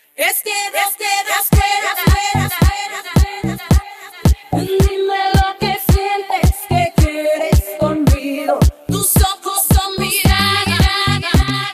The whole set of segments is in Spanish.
Dime lo que sientes, que quieres conmigo. Tus ojos son miradas,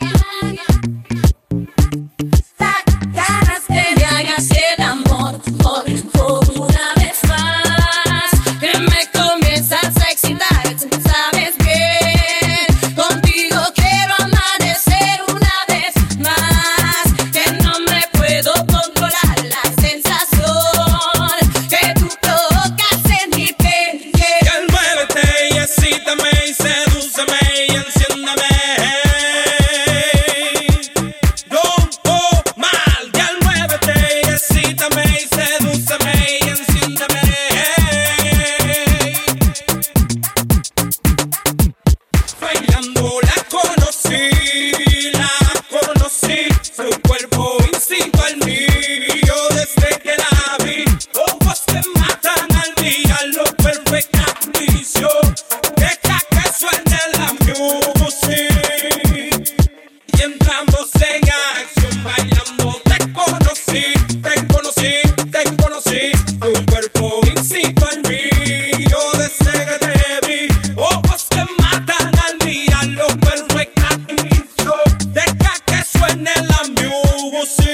ganas que me hagas el amor por una vez más. Que me comienzas a excitar, tú sabes bien. Contigo quiero amanecer una vez más. Que no me puedo controlar la sensación que tú provocas en mi piel. Girl, muévete y excítame y sedúceme y enciéndeme. Don't mal. Girl, muévete y excítame y sedúceme y enciéndeme. Bailando la conocí, su cuerpo incitó al mío desde que la vi. Ojos que matan al mirarlo, perfecta actricio. Deja que suene la music y entramos en acción bailando. Te conocí, tu cuerpo incitó al mío desde que te vi. Ojos que matan al mirarlo, perfecta actricio. Deja que suene la music.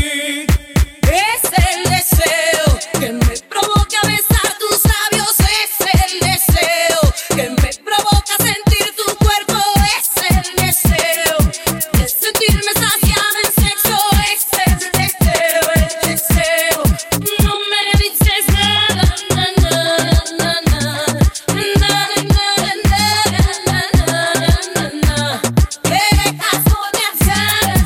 Es el deseo que me provoca besar tus labios. Es el deseo que me provoca sentir tu cuerpo. Es el deseo de sentirme saciada en sexo. Es el deseo. No me dices nada, te dejas potenciar.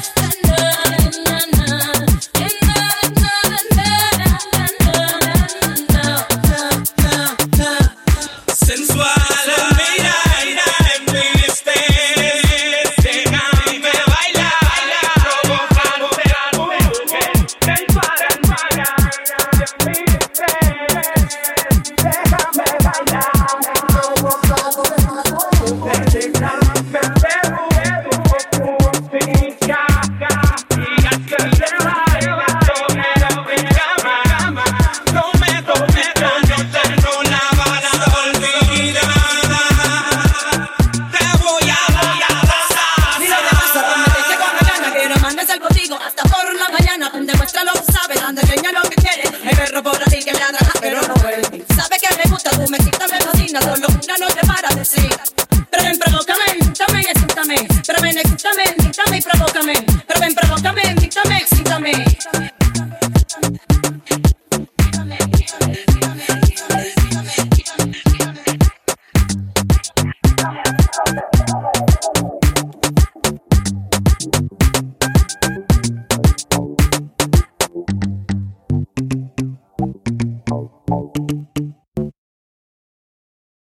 Sensual, mira en mi estés. Déjame bailar, provocándote al mujer. Sensual, mira en mi estés. Déjame bailar, provocándote al mujer. Déjame ver tu justicia y hacerle bailar. Tómelo en cama, tómelo, yo tengo la bala olvidada. Te voy a besar. Mira qué pasa, promete que con mañana quiero amanecer contigo hasta por la mañana. Demuestra lo que sabes, anda, enseña lo que quieres. Hay perro por ahí que me ladra, pero no vuelve. Sabe que me gusta, tú me quitas, me fascina.